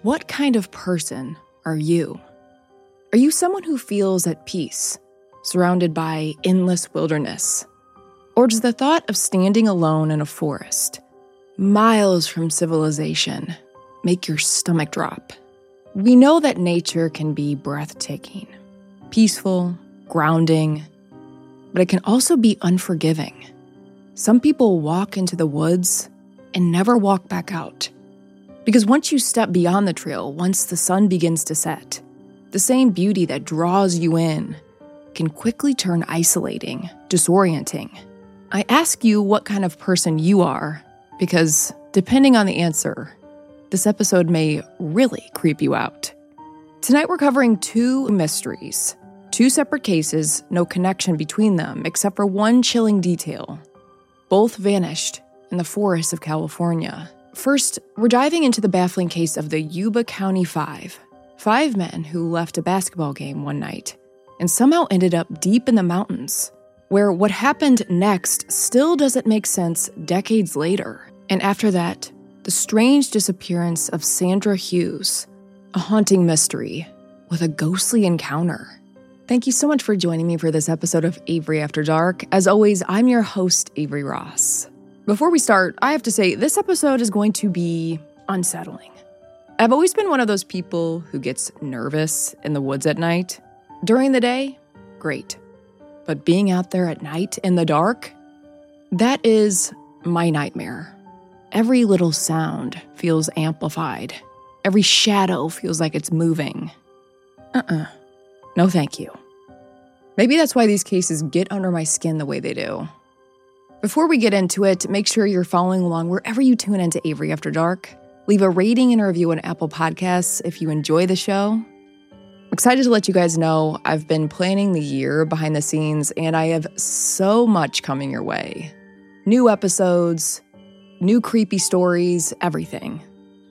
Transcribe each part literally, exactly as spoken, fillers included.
What kind of person are you? Are you someone who feels at peace, surrounded by endless wilderness? Or does the thought of standing alone in a forest, miles from civilization, make your stomach drop? We know that nature can be breathtaking, peaceful, grounding, but it can also be unforgiving. Some people walk into the woods and never walk back out. Because once you step beyond the trail, once the sun begins to set, the same beauty that draws you in can quickly turn isolating, disorienting. I ask you what kind of person you are, because depending on the answer, this episode may really creep you out. Tonight we're covering two mysteries, two separate cases, no connection between them except for one chilling detail. Both vanished in the forests of California. First, we're diving into the baffling case of the Yuba County Five. Five men who left a basketball game one night and somehow ended up deep in the mountains, where what happened next still doesn't make sense decades later. And after that, the strange disappearance of Sandra Hughes, a haunting mystery with a ghostly encounter. Thank you so much for joining me for this episode of Avery After Dark. As always, I'm your host, Avery Ross. Before we start, I have to say this episode is going to be unsettling. I've always been one of those people who gets nervous in the woods at night. During the day, great. But being out there at night in the dark, that is my nightmare. Every little sound feels amplified. Every shadow feels like it's moving. Uh-uh. No thank you. Maybe that's why these cases get under my skin the way they do. Before we get into it, make sure you're following along wherever you tune into Avery After Dark. Leave a rating and a review on Apple Podcasts if you enjoy the show. I'm excited to let you guys know I've been planning the year behind the scenes, and I have so much coming your way. New episodes, new creepy stories, everything.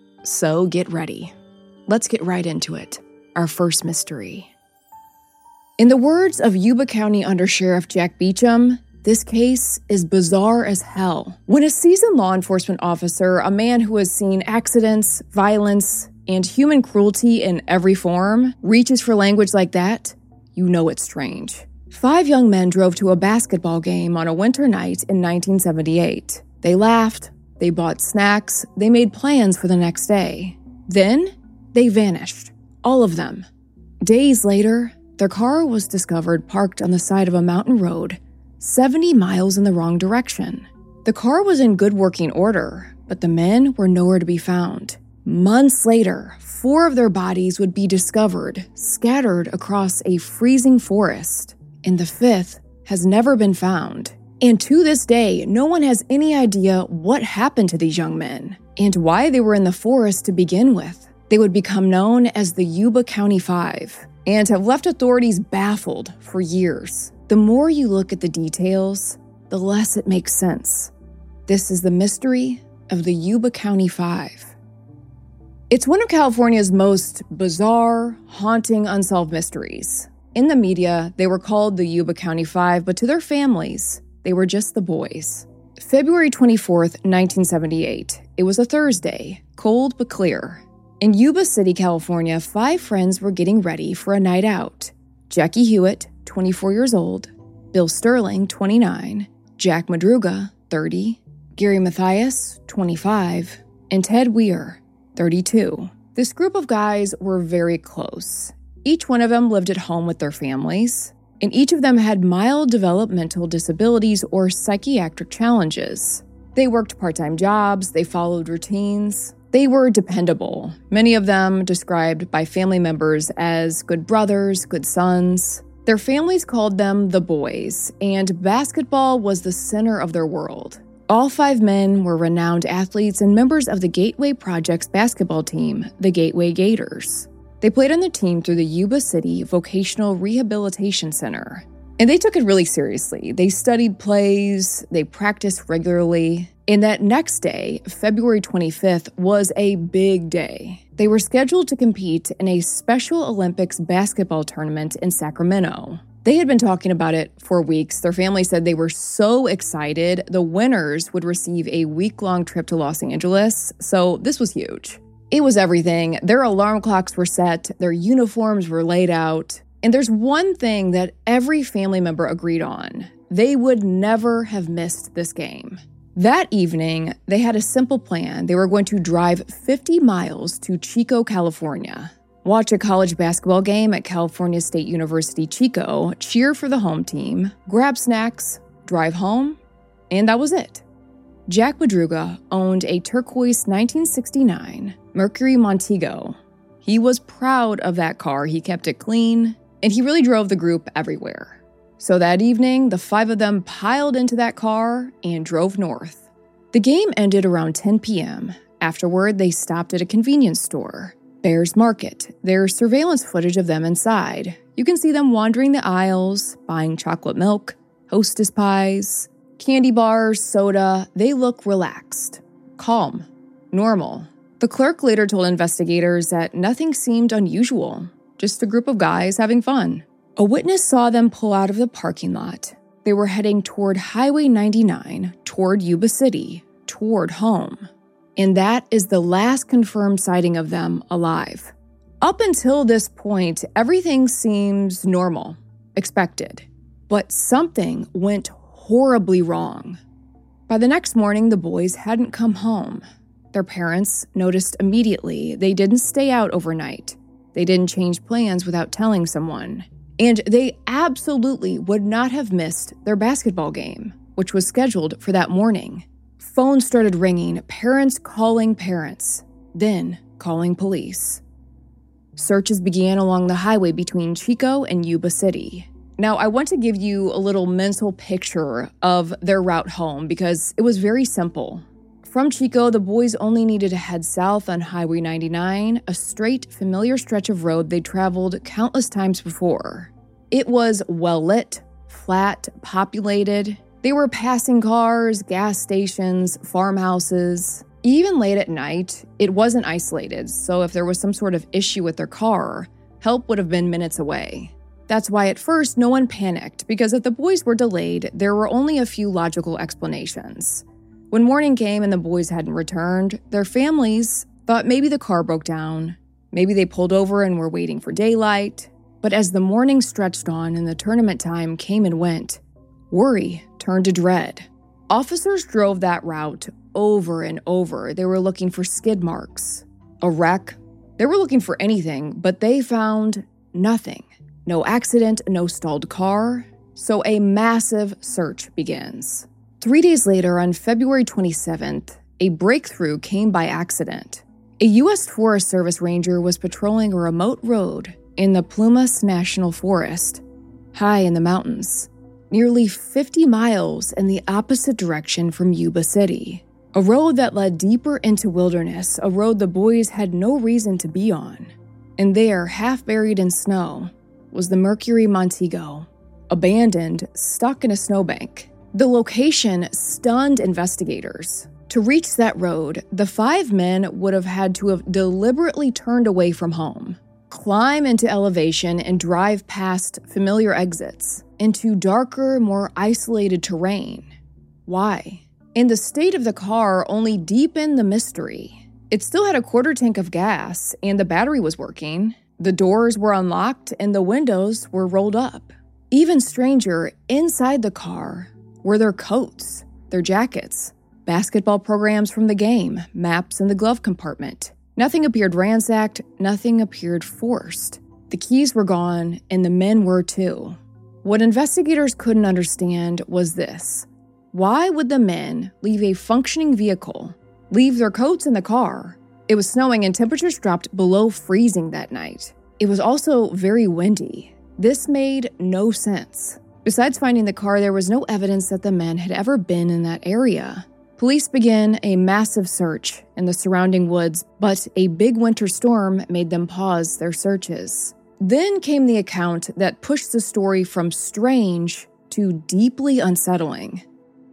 So get ready. Let's get right into it. Our first mystery. In the words of Yuba County Undersheriff Jack Beecham, this case is bizarre as hell. When a seasoned law enforcement officer, a man who has seen accidents, violence, and human cruelty in every form, reaches for language like that, you know it's strange. Five young men drove to a basketball game on a winter night in nineteen seventy-eight. They laughed, they bought snacks, they made plans for the next day. Then, they vanished. All of them. Days later, their car was discovered parked on the side of a mountain road, seventy miles in the wrong direction. The car was in good working order, but the men were nowhere to be found. Months later, four of their bodies would be discovered, scattered across a freezing forest, and the fifth has never been found. And to this day, no one has any idea what happened to these young men and why they were in the forest to begin with. They would become known as the Yuba County Five and have left authorities baffled for years. The more you look at the details, the less it makes sense. This is the mystery of the Yuba County Five. It's one of California's most bizarre, haunting, unsolved mysteries. In the media, they were called the Yuba County Five, but to their families, they were just the boys. February twenty-fourth, nineteen seventy-eight. It was a Thursday, cold but clear. In Yuba City, California, five friends were getting ready for a night out. Jackie Hewitt, twenty-four years old, Bill Sterling, twenty-nine, Jack Madruga, thirty, Gary Mathias, twenty-five, and Ted Weir, thirty-two. This group of guys were very close. Each one of them lived at home with their families, and each of them had mild developmental disabilities or psychiatric challenges. They worked part-time jobs, they followed routines. They were dependable, many of them described by family members as good brothers, good sons. Their families called them the boys, and basketball was the center of their world. All five men were renowned athletes and members of the Gateway Project's basketball team, the Gateway Gators. They played on the team through the Yuba City Vocational Rehabilitation Center. And they took it really seriously. They studied plays, they practiced regularly. And that next day, February twenty-fifth, was a big day. They were scheduled to compete in a Special Olympics basketball tournament in Sacramento. They had been talking about it for weeks. Their family said they were so excited the winners would receive a week-long trip to Los Angeles, so this was huge. It was everything. Their alarm clocks were set, their uniforms were laid out, and there's one thing that every family member agreed on. They would never have missed this game. That evening, they had a simple plan. They were going to drive fifty miles to Chico, California, watch a college basketball game at California State University Chico, cheer for the home team, grab snacks, drive home, and that was it. Jack Madruga owned a turquoise nineteen sixty-nine Mercury Montego. He was proud of that car. He kept it clean, and he really drove the group everywhere. So that evening, the five of them piled into that car and drove north. The game ended around ten p.m. Afterward, they stopped at a convenience store, Bears Market. There's surveillance footage of them inside. You can see them wandering the aisles, buying chocolate milk, Hostess pies, candy bars, soda. They look relaxed, calm, normal. The clerk later told investigators that nothing seemed unusual, just a group of guys having fun. A witness saw them pull out of the parking lot. They were heading toward Highway ninety-nine, toward Yuba City, toward home. And that is the last confirmed sighting of them alive. Up until this point, everything seems normal, expected. But something went horribly wrong. By the next morning, the boys hadn't come home. Their parents noticed immediately. They didn't stay out overnight. They didn't change plans without telling someone. And they absolutely would not have missed their basketball game, which was scheduled for that morning. Phones started ringing, parents calling parents, then calling police. Searches began along the highway between Chico and Yuba City. Now, I want to give you a little mental picture of their route home because it was very simple. From Chico, the boys only needed to head south on Highway ninety-nine, a straight, familiar stretch of road they'd traveled countless times before. It was well-lit, flat, populated. They were passing cars, gas stations, farmhouses. Even late at night, it wasn't isolated, so if there was some sort of issue with their car, help would have been minutes away. That's why at first no one panicked, because if the boys were delayed, there were only a few logical explanations. When morning came and the boys hadn't returned, their families thought maybe the car broke down, maybe they pulled over and were waiting for daylight. But as the morning stretched on and the tournament time came and went, worry turned to dread. Officers drove that route over and over. They were looking for skid marks, a wreck. They were looking for anything, but they found nothing. No accident, no stalled car. So a massive search begins. Three days later, on February twenty-seventh, a breakthrough came by accident. A U S Forest Service ranger was patrolling a remote road in the Plumas National Forest, high in the mountains, nearly fifty miles in the opposite direction from Yuba City. A road that led deeper into wilderness, a road the boys had no reason to be on. And there, half buried in snow, was the Mercury Montego, abandoned, stuck in a snowbank. The location stunned investigators. To reach that road, the five men would have had to have deliberately turned away from home, climb into elevation, and drive past familiar exits into darker, more isolated terrain. Why? And the state of the car only deepened the mystery. It still had a quarter tank of gas, and the battery was working. The doors were unlocked, and the windows were rolled up. Even stranger, inside the car were their coats, their jackets, basketball programs from the game, maps in the glove compartment. Nothing appeared ransacked, nothing appeared forced. The keys were gone, and the men were too. What investigators couldn't understand was this. Why would the men leave a functioning vehicle, leave their coats in the car? It was snowing and temperatures dropped below freezing that night. It was also very windy. This made no sense. Besides finding the car, there was no evidence that the men had ever been in that area. Police began a massive search in the surrounding woods, but a big winter storm made them pause their searches. Then came the account that pushed the story from strange to deeply unsettling.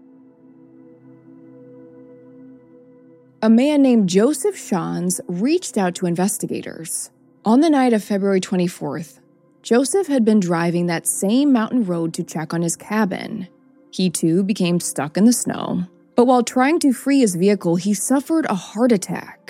A man named Joseph Shans reached out to investigators. On the night of February twenty-fourth, Joseph had been driving that same mountain road to check on his cabin. He too became stuck in the snow, but while trying to free his vehicle, he suffered a heart attack.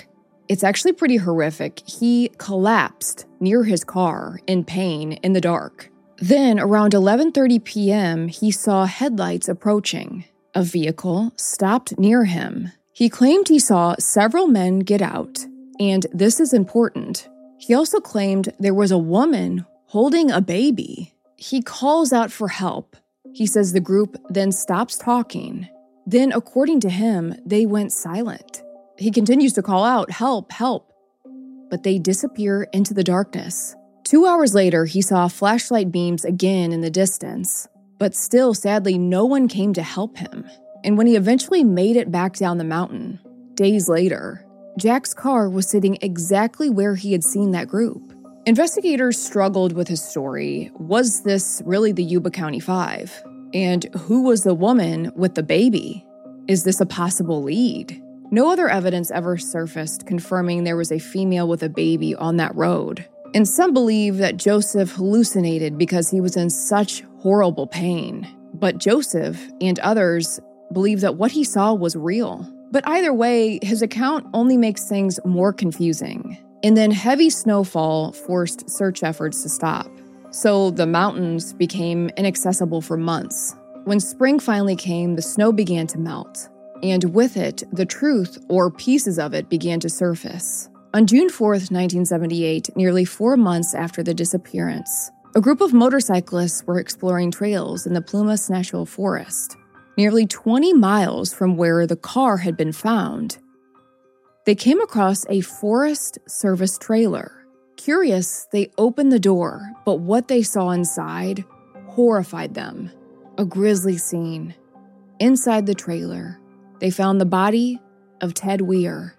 It's actually pretty horrific. He collapsed near his car in pain in the dark. Then, around eleven thirty p.m., he saw headlights approaching. A vehicle stopped near him. He claimed he saw several men get out, and this is important. He also claimed there was a woman holding a baby. He calls out for help. He says the group then stops talking. Then, according to him, they went silent. He continues to call out, "Help, help," but they disappear into the darkness. Two hours later, he saw flashlight beams again in the distance, but still, sadly, no one came to help him. And when he eventually made it back down the mountain, days later, Jack's car was sitting exactly where he had seen that group. Investigators struggled with his story. Was this really the Yuba County Five? And who was the woman with the baby? Is this a possible lead? No other evidence ever surfaced confirming there was a female with a baby on that road. And some believe that Joseph hallucinated because he was in such horrible pain. But Joseph and others believe that what he saw was real. But either way, his account only makes things more confusing. And then heavy snowfall forced search efforts to stop. So the mountains became inaccessible for months. When spring finally came, the snow began to melt. And with it, the truth, or pieces of it, began to surface. On June fourth, nineteen seventy-eight, nearly four months after the disappearance, a group of motorcyclists were exploring trails in the Plumas National Forest, nearly twenty miles from where the car had been found. They came across a Forest Service trailer. Curious, they opened the door, but what they saw inside horrified them. A grisly scene. Inside the trailer, they found the body of Ted Weir.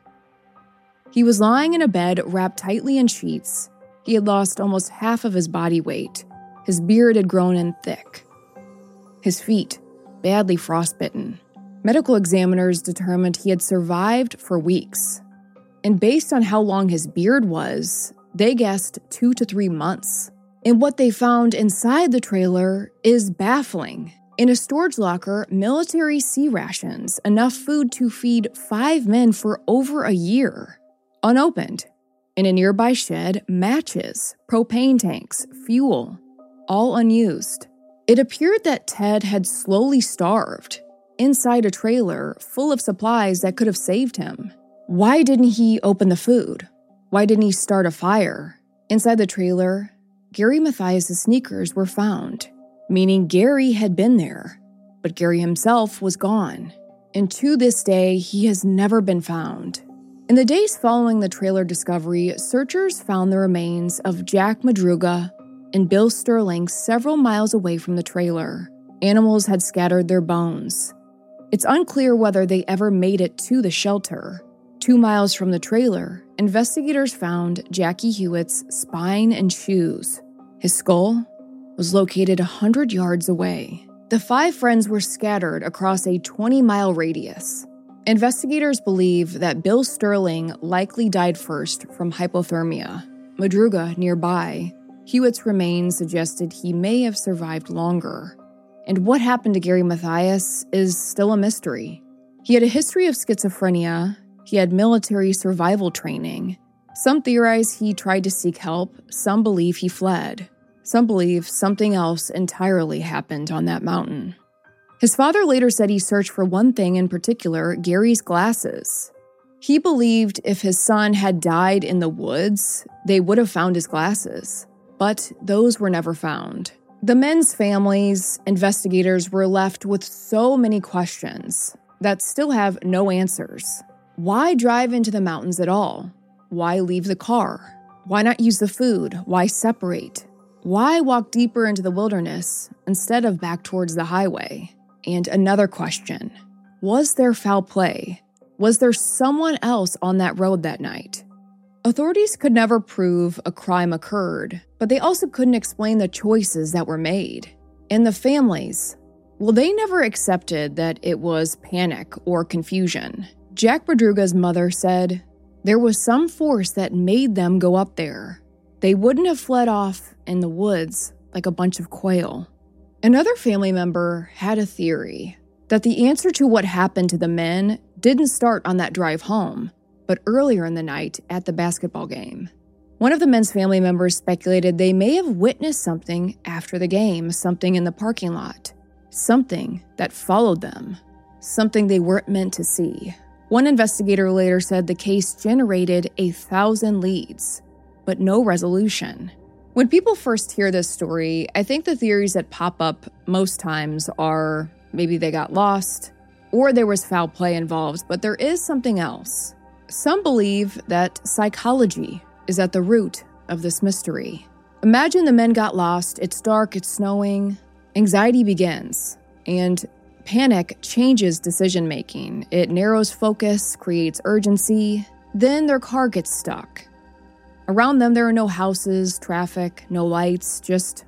He was lying in a bed wrapped tightly in sheets. He had lost almost half of his body weight. His beard had grown in thick. His feet, badly frostbitten. Medical examiners determined he had survived for weeks. And based on how long his beard was, they guessed two to three months. And what they found inside the trailer is baffling. In a storage locker, military C rations, enough food to feed five men for over a year. Unopened. In a nearby shed, matches, propane tanks, fuel, all unused. It appeared that Ted had slowly starved, inside a trailer full of supplies that could have saved him. Why didn't he open the food? Why didn't he start a fire? Inside the trailer, Gary Mathias' sneakers were found, meaning Gary had been there, but Gary himself was gone. And to this day, he has never been found. In the days following the trailer discovery, searchers found the remains of Jack Madruga and Bill Sterling several miles away from the trailer. Animals had scattered their bones. It's unclear whether they ever made it to the shelter. Two miles from the trailer, investigators found Jackie Hewitt's spine and shoes. His skull was located one hundred yards away. The five friends were scattered across a twenty-mile radius. Investigators believe that Bill Sterling likely died first from hypothermia. Madruga nearby. Hewitt's remains suggested he may have survived longer. And what happened to Gary Mathias is still a mystery. He had a history of schizophrenia. He had military survival training. Some theorize he tried to seek help. Some believe he fled. Some believe something else entirely happened on that mountain. His father later said he searched for one thing in particular, Gary's glasses. He believed if his son had died in the woods, they would have found his glasses. But those were never found. The men's families, investigators were left with so many questions that still have no answers. Why drive into the mountains at all? Why leave the car? Why not use the food? Why separate? Why walk deeper into the wilderness instead of back towards the highway? And another question, was there foul play? Was there someone else on that road that night? Authorities could never prove a crime occurred, but they also couldn't explain the choices that were made. And the families, well, they never accepted that it was panic or confusion. Jack Madruga's mother said, there was some force that made them go up there. They wouldn't have fled off in the woods like a bunch of quail. Another family member had a theory that the answer to what happened to the men didn't start on that drive home, but earlier in the night at the basketball game. One of the men's family members speculated they may have witnessed something after the game, something in the parking lot, something that followed them, something they weren't meant to see. One investigator later said the case generated a thousand leads, but no resolution. When people first hear this story, I think the theories that pop up most times are maybe they got lost or there was foul play involved, but there is something else. Some believe that psychology is at the root of this mystery. Imagine the men got lost, it's dark, it's snowing, anxiety begins, and panic changes decision-making. It narrows focus, creates urgency, then their car gets stuck. Around them, there are no houses, traffic, no lights, just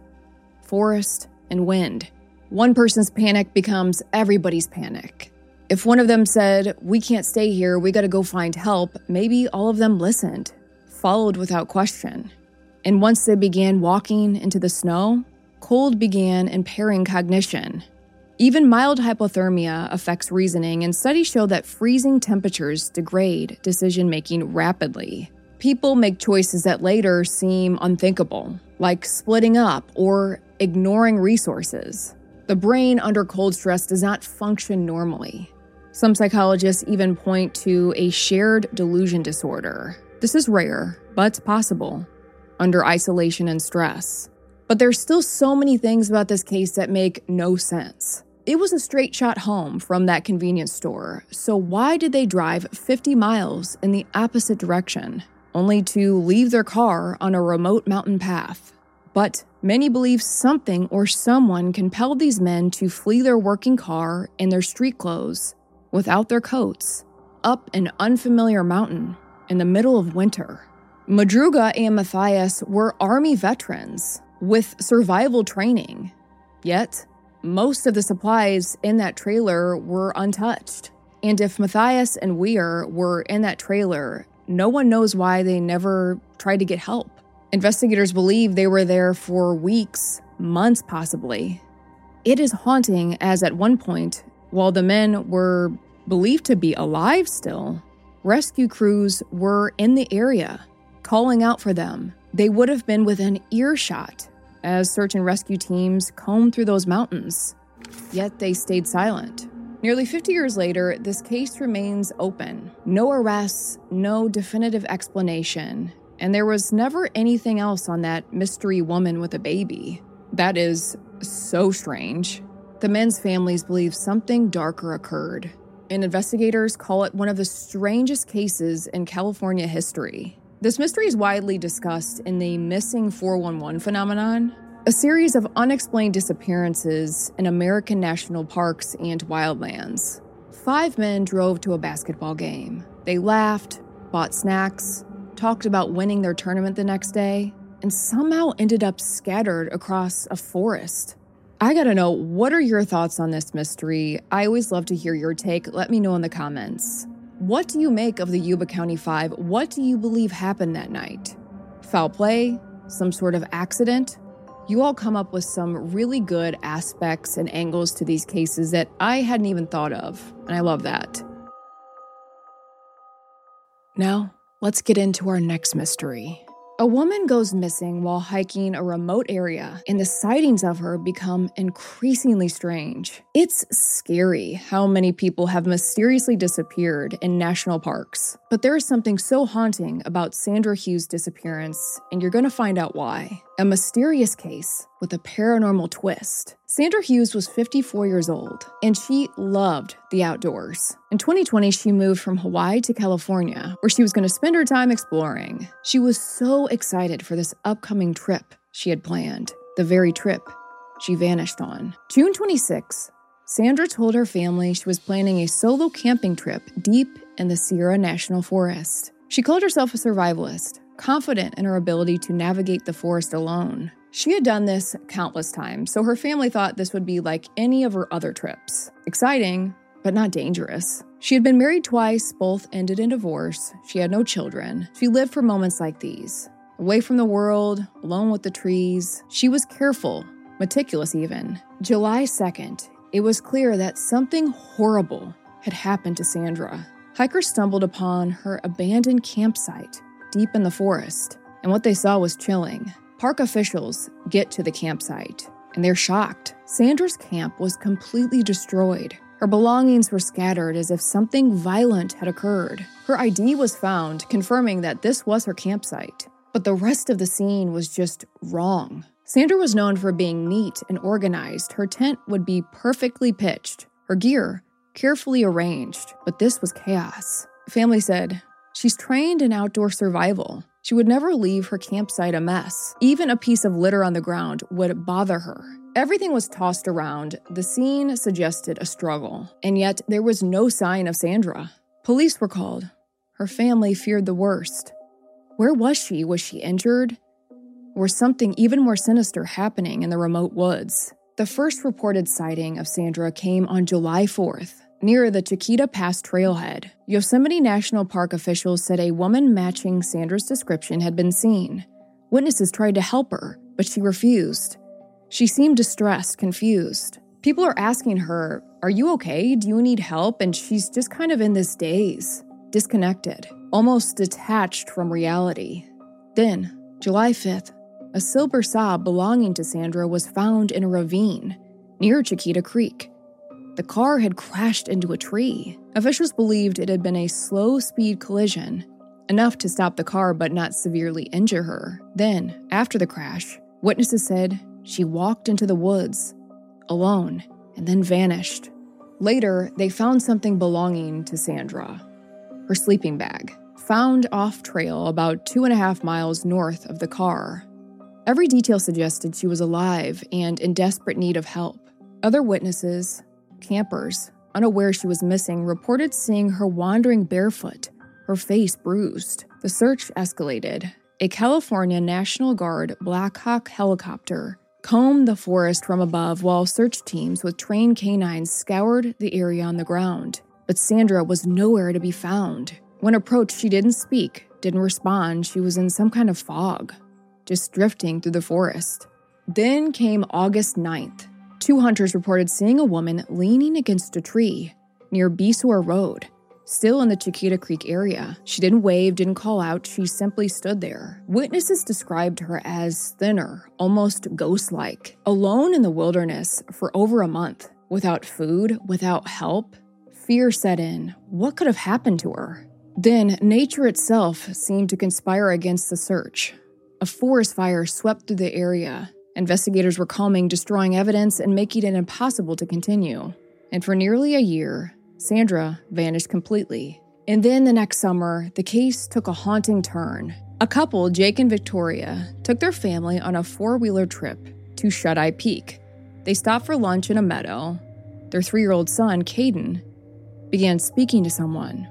forest and wind. One person's panic becomes everybody's panic. If one of them said, "We can't stay here, we gotta go find help," maybe all of them listened, followed without question. And once they began walking into the snow, cold began impairing cognition. Even mild hypothermia affects reasoning, and studies show that freezing temperatures degrade decision-making rapidly. People make choices that later seem unthinkable, like splitting up or ignoring resources. The brain under cold stress does not function normally. Some psychologists even point to a shared delusion disorder. This is rare, but possible, under isolation and stress. But there's still so many things about this case that make no sense. It was a straight shot home from that convenience store, so why did they drive fifty miles in the opposite direction, only to leave their car on a remote mountain path? But many believe something or someone compelled these men to flee their working car in their street clothes, without their coats, up an unfamiliar mountain in the middle of winter. Madruga and Matthias were Army veterans with survival training, yet most of the supplies in that trailer were untouched. And if Matthias and Weir were in that trailer, no one knows why they never tried to get help. Investigators believe they were there for weeks, months possibly. It is haunting, as at one point, while the men were believed to be alive still, rescue crews were in the area, calling out for them. They would have been within earshot as search and rescue teams combed through those mountains. Yet they stayed silent. Nearly fifty years later, this case remains open. No arrests, no definitive explanation, and there was never anything else on that mystery woman with a baby. That is so strange. The men's families believe something darker occurred, and investigators call it one of the strangest cases in California history. This mystery is widely discussed in the missing four one one phenomenon, a series of unexplained disappearances in American national parks and wildlands. Five men drove to a basketball game. They laughed, bought snacks, talked about winning their tournament the next day, and somehow ended up scattered across a forest. I gotta know, what are your thoughts on this mystery? I always love to hear your take. Let me know in the comments. What do you make of the Yuba County Five? What do you believe happened that night? Foul play? Some sort of accident? You all come up with some really good aspects and angles to these cases that I hadn't even thought of, and I love that. Now, let's get into our next mystery. A woman goes missing while hiking a remote area, and the sightings of her become increasingly strange. It's scary how many people have mysteriously disappeared in national parks. But there is something so haunting about Sandra Hughes' disappearance, and you're going to find out why. A mysterious case with a paranormal twist. Sandra Hughes was fifty-four years old, and she loved the outdoors. In twenty twenty, she moved from Hawaii to California, where she was going to spend her time exploring. She was so excited for this upcoming trip she had planned, the very trip she vanished on. June twenty-sixth, Sandra told her family she was planning a solo camping trip deep in the Sierra National Forest. She called herself a survivalist, confident in her ability to navigate the forest alone. She had done this countless times, so her family thought this would be like any of her other trips. Exciting, but not dangerous. She had been married twice, both ended in divorce. She had no children. She lived for moments like these. Away from the world, alone with the trees. She was careful, meticulous even. July second, it was clear that something horrible had happened to Sandra. Hikers stumbled upon her abandoned campsite deep in the forest, and what they saw was chilling. Park officials get to the campsite, and they're shocked. Sandra's camp was completely destroyed. Her belongings were scattered as if something violent had occurred. Her I D was found, confirming that this was her campsite. But the rest of the scene was just wrong. Sandra was known for being neat and organized. Her tent would be perfectly pitched, her gear carefully arranged, but this was chaos. Family said, she's trained in outdoor survival. She would never leave her campsite a mess. Even a piece of litter on the ground would bother her. Everything was tossed around. The scene suggested a struggle, and yet there was no sign of Sandra. Police were called. Her family feared the worst. Where was she? Was she injured? Or was something even more sinister happening in the remote woods? The first reported sighting of Sandra came on July fourth, near the Chiquita Pass trailhead. Yosemite National Park officials said a woman matching Sandra's description had been seen. Witnesses tried to help her, but she refused. She seemed distressed, confused. People are asking her, "Are you okay? Do you need help?" And she's just kind of in this daze, disconnected, almost detached from reality. Then, July fifth, a silver Saab belonging to Sandra was found in a ravine near Chiquita Creek. The car had crashed into a tree. Officials believed it had been a slow-speed collision, enough to stop the car but not severely injure her. Then, after the crash, witnesses said she walked into the woods, alone, and then vanished. Later, they found something belonging to Sandra, her sleeping bag, found off-trail about two and a half miles north of the car. Every detail suggested she was alive and in desperate need of help. Other witnesses, campers, unaware she was missing, reported seeing her wandering barefoot, her face bruised. The search escalated. A California National Guard Black Hawk helicopter combed the forest from above while search teams with trained canines scoured the area on the ground. But Sandra was nowhere to be found. When approached, she didn't speak, didn't respond. She was in some kind of fog, just drifting through the forest. Then came August ninth. Two hunters reported seeing a woman leaning against a tree near Beesore Road, still in the Chiquita Creek area. She didn't wave, didn't call out, she simply stood there. Witnesses described her as thinner, almost ghost-like, alone in the wilderness for over a month, without food, without help. Fear set in. What could have happened to her? Then, nature itself seemed to conspire against the search. A forest fire swept through the area. Investigators were coming, destroying evidence, and making it impossible to continue. And for nearly a year, Sandra vanished completely. And then the next summer, the case took a haunting turn. A couple, Jake and Victoria, took their family on a four-wheeler trip to Shut-Eye Peak. They stopped for lunch in a meadow. Their three-year-old son, Caden, began speaking to someone.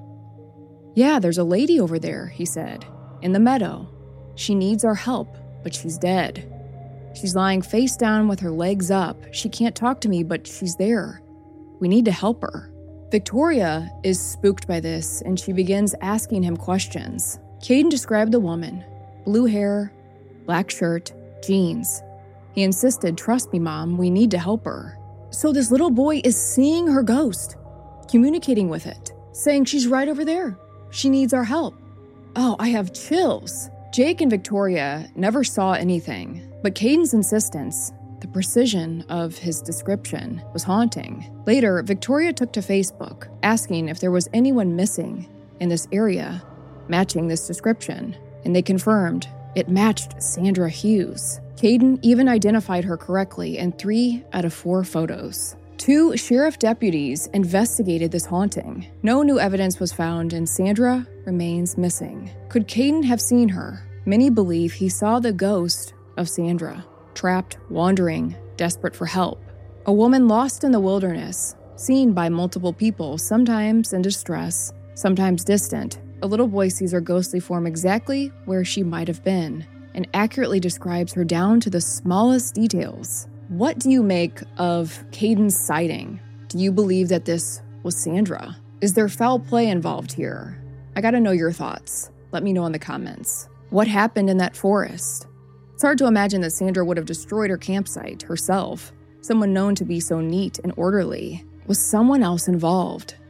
"Yeah, there's a lady over there," he said, "in the meadow. She needs our help, but she's dead. She's lying face down with her legs up. She can't talk to me, but she's there. We need to help her." Victoria is spooked by this, and she begins asking him questions. Caden described the woman. Blue hair, black shirt, jeans. He insisted, "Trust me, Mom, we need to help her." So this little boy is seeing her ghost, communicating with it, saying she's right over there. She needs our help. Oh, I have chills. Jake and Victoria never saw anything, but Caden's insistence, the precision of his description, was haunting. Later, Victoria took to Facebook, asking if there was anyone missing in this area matching this description, and they confirmed it matched Sandra Hughes. Caden even identified her correctly in three out of four photos. Two sheriff deputies investigated this haunting. No new evidence was found, and Sandra remains missing. Could Caden have seen her? Many believe he saw the ghost of Sandra, trapped, wandering, desperate for help. A woman lost in the wilderness, seen by multiple people, sometimes in distress, sometimes distant. A little boy sees her ghostly form exactly where she might have been, and accurately describes her down to the smallest details. What do you make of Caden's sighting? Do you believe that this was Sandra? Is there foul play involved here? I gotta know your thoughts. Let me know in the comments. What happened in that forest? It's hard to imagine that Sandra would have destroyed her campsite herself. Someone known to be so neat and orderly. Was someone else involved?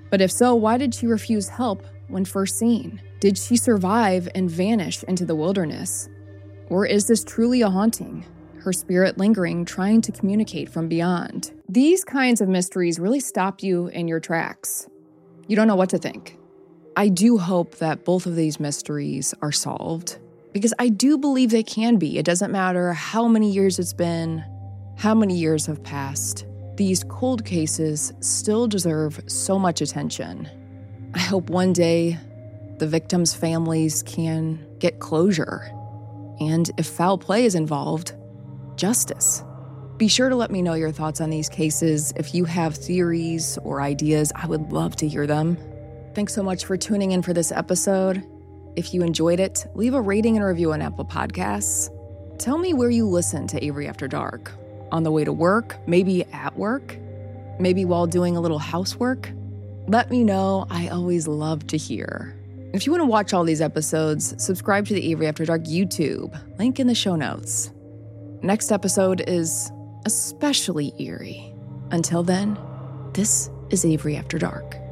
But if so, why did she refuse help when first seen? Did she survive and vanish into the wilderness? Or is this truly a haunting, her spirit lingering, trying to communicate from beyond? These kinds of mysteries really stop you in your tracks. You don't know what to think. I do hope that both of these mysteries are solved, because I do believe they can be. It doesn't matter how many years it's been, how many years have passed. These cold cases still deserve so much attention. I hope one day the victims' families can get closure. And if foul play is involved, justice. Be sure to let me know your thoughts on these cases. If you have theories or ideas, I would love to hear them. Thanks so much for tuning in for this episode. If you enjoyed it, leave a rating and review on Apple Podcasts. Tell me where you listen to Avery After Dark. On the way to work, maybe at work, maybe while doing a little housework. Let me know. I always love to hear. If you want to watch all these episodes, subscribe to the Avery After Dark YouTube. Link in the show notes. Next episode is especially eerie. Until then, this is Avery After Dark.